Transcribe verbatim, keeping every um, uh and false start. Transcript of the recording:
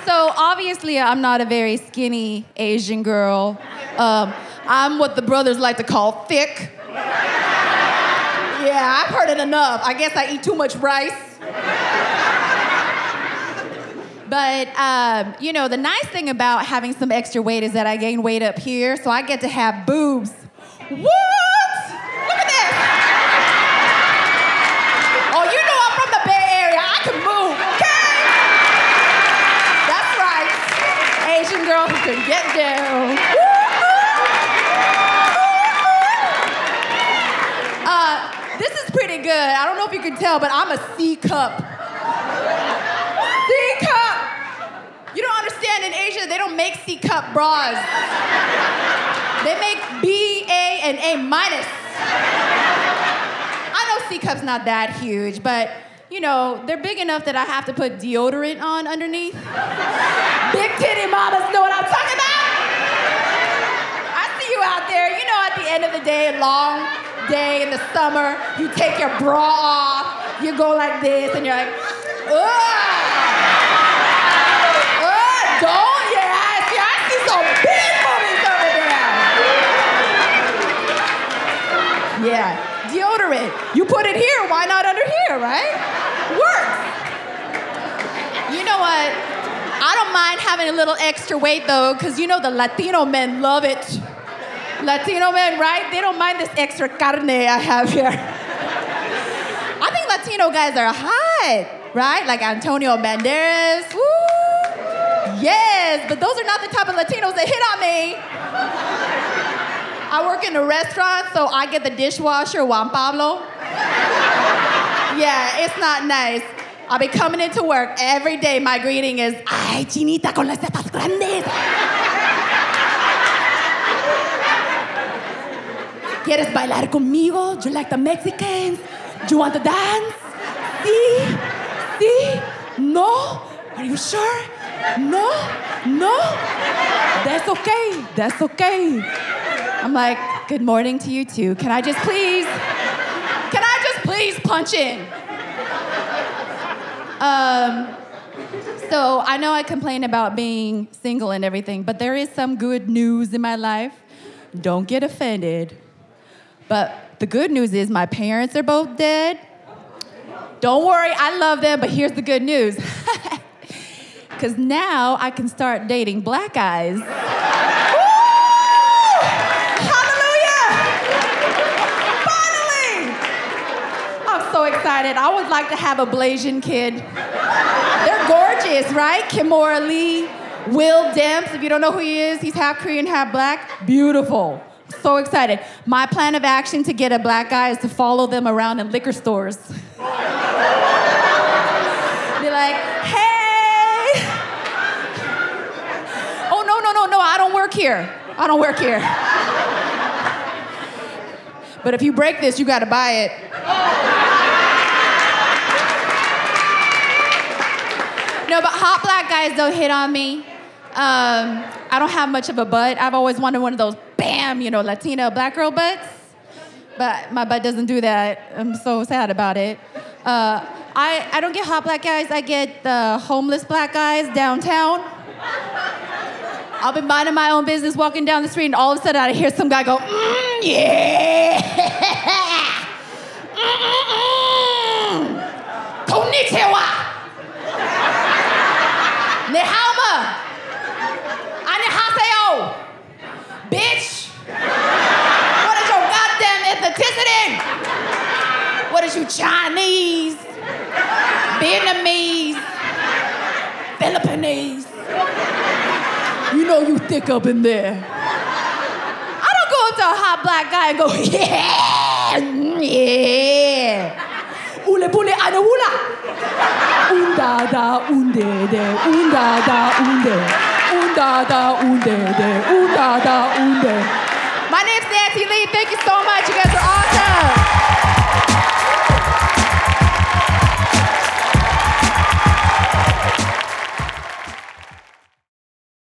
So obviously, I'm not a very skinny Asian girl. Um, I'm what the brothers like to call thick. Yeah, I've heard it enough. I guess I eat too much rice. But, um, you know, the nice thing about having some extra weight is that I gain weight up here, so I get to have boobs. What? Look at this. Oh, you know I'm from the Bay Area. I can move, okay? That's right. Asian girl who can get down. Uh, this is pretty good. I don't know if you can tell, but I'm a C cup. C cup. You don't understand, in Asia, they don't make C cup bras. They make B, A, and A minus. I know C cup's not that huge, but you know, they're big enough that I have to put deodorant on underneath. Big titty mamas know what I'm talking about. I see you out there. You know, at the end of the day, long day in the summer, you take your bra off, you go like this, and you're like, ugh. Don't, yeah, see, I see some big boobies over there. Yeah, deodorant. You put it here, why not under here, right? Works. You know what? I don't mind having a little extra weight, though, because you know the Latino men love it. Latino men, right? They don't mind this extra carne I have here. I think Latino guys are hot, right? Like Antonio Banderas, woo! Yes, but those are not the type of Latinos that hit on me. I work in a restaurant, so I get the dishwasher, Juan Pablo. Yeah, it's not nice. I'll be coming into work every day. My greeting is, ay, chinita con las tetas grandes. ¿Quieres bailar conmigo? Do you like the Mexicans? Do you want to dance? Sí? Sí? No? Are you sure? No? No? That's okay. That's okay. I'm like, good morning to you too. Can I just please, can I just please punch in? Um, so I know I complain about being single and everything, but there is some good news in my life. Don't get offended. But the good news is my parents are both dead. Don't worry, I love them, but here's the good news. Because now I can start dating black guys. Woo! Hallelujah! Finally! I'm so excited. I would like to have a Blasian kid. They're gorgeous, right? Kimora Lee, Will Demps. If you don't know who he is, he's half Korean, half black. Beautiful. So excited. My plan of action to get a black guy is to follow them around in liquor stores. Be like, hey. Oh, no, no, no, no, I don't work here. I don't work here. But if you break this, you gotta buy it. No, but hot black guys don't hit on me. Um, I don't have much of a butt. I've always wanted one of those, bam, you know, Latina black girl butts. But my butt doesn't do that. I'm so sad about it. Uh, I, I don't get hot black guys. I get the homeless black guys downtown. I'll be minding my own business, walking down the street, and all of a sudden I hear some guy go, mm, yeah. Mm-mm-mm. Konnichiwa. Nehauma. Annyeonghaseyo. Bitch. What is your goddamn ethnicity? What is you, Chinese? Vietnamese? Philippines? You know you thick up in there. I don't go up to a hot black guy and go, yeah, yeah. Ule pule anawula. Unda da unde de, unda da unde. Unda da unde de, unda da unde. My name's Nancy Lee. Thank you so much. You guys are awesome.